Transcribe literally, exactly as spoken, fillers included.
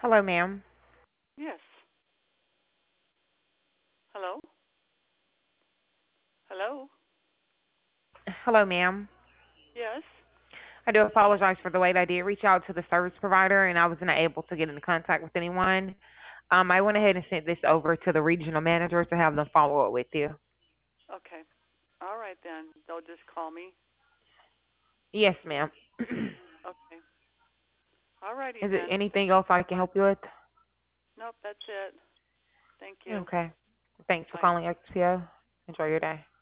Hello, ma'am. Yes. Hello? Hello? Hello, ma'am. Yes. I do apologize for the wait. I did reach out to the service provider, and I was not able to get into contact with anyone. Um, I went ahead and sent this over to the regional manager to have them follow up with you. Okay. All right then. They'll just call me. Yes, ma'am. Okay. All righty Is it then. anything else I can help you with? Nope, that's it. Thank you. Okay. Thanks for Bye. calling X P O. Enjoy your day.